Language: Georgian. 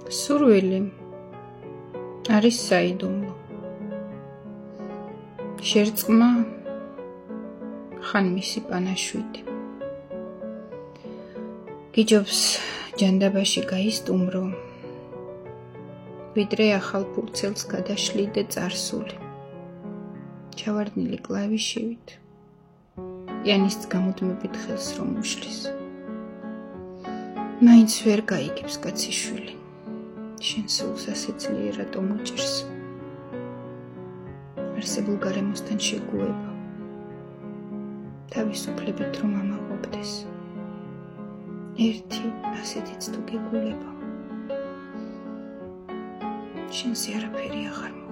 სურვილი არის საიდუმლო. შერწყმა ხან მისი პანაშვიდი. გიჯობს ჯანდაბაში გაისტუმრო, ვიდრე ახალ ფურცელს გადაშლიდე წარსული. ჩავარდნილი კლავიშივით, პიანისტს გამუდმებით ხელს რომ უშლის. მაინც ვერ გაიგებს კაციშვილი, შენ სულს ასე ძლიერ რატომ უჭირს? არსებულ გარემოსთან შეგუება, თავისუფლებით რომ ამაყობდეს. ერთი ასეთიც თუ გეგულება, შენზე არაფერი აღარ